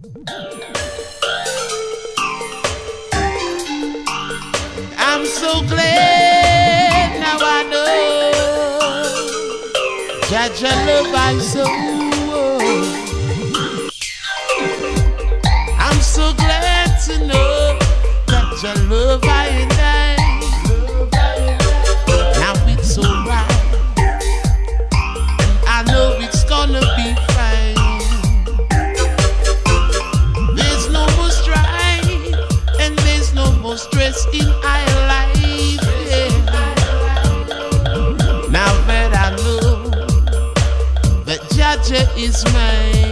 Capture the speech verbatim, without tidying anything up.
I'm so glad now I know that your love I so. I'm so glad to know that your love I and I. Now it's alright, and I know it's gonna be fine. There's no more strife, and there's no more stress in our life. Yeah. Now that I know that Jaja is mine.